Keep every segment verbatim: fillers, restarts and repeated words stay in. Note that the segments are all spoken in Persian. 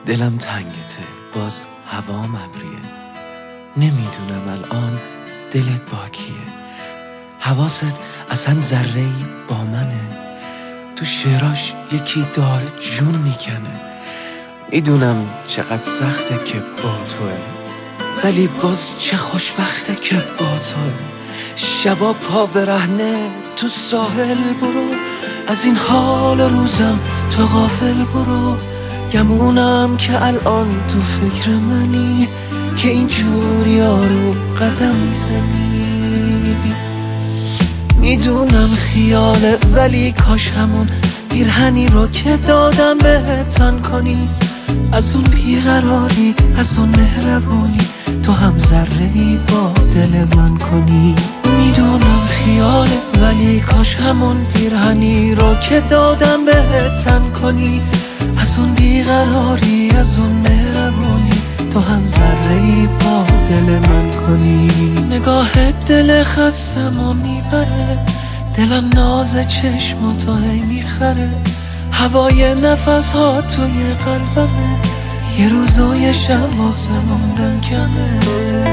دلم تنگته، باز هوام ابریه. نمیدونم الان دلت با کیه، حواست اصلا ذره‌ای با منه. تو شعراش یکی داره جون میکنه. میدونم چقدر سخته که با توه، ولی باز چه خوشبخته که با توه. شبا پا برهنه تو ساحل برو، از این حال روزم تو غافل برو. گمونم که الان تو فکر منی، که اینجور یارو قدم میزنی. میدونم خیاله ولی کاش همون پیرهنی رو که دادم بهت تن کنی. از اون بیقراری، از اون مهربونی، تو هم ذره‌ای با دل من کنی. میدونم خیاله ولی کاش همون پیرهنی رو که دادم بهت تن کنی. از اون بیقراری، از اون مهربونی، تو هم ذره‌ای با دل من کنی. نگاهت دل خستمو میبره، دلم ناز چشم تو هی میخره. هوای نفس ها توی قلبمه، یه روز و یه شب واسه موندن کمه.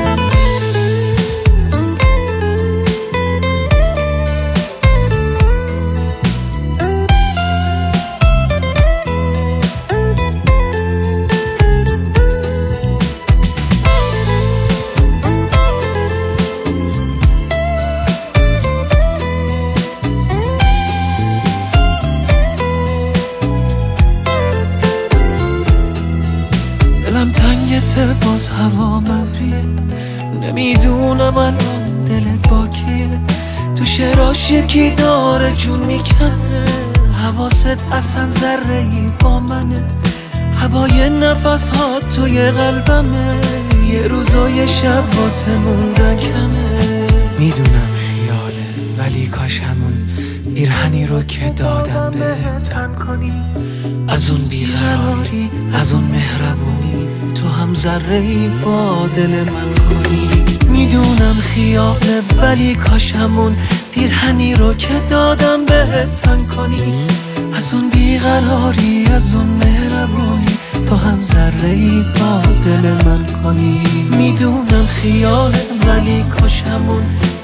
دلم تنگته، باز هوا مبریه. نمیدونم الان دلت با کیه. تو شعراش یکی داره جون میکنه. حواست اصلا ذره‌ای با منه. هوای نفس ها توی قلبمه، یه روز و یه شب واسه موندن کمه. میدونم خیاله ولی کاش همون پیرهنی رو که دادم بهت تن کنی. از اون بیقراری، از اون مهربونی، تو هم ذره‌ای با دل من کنی. میدونم خیاله ولی کاش همون پیرهنی رو که دادم بهت تن کنی. از اون بیقراری، از اون مهربونی، تو هم ذره‌ای با دل من کنی. میدونم خیاله ولی کاش همون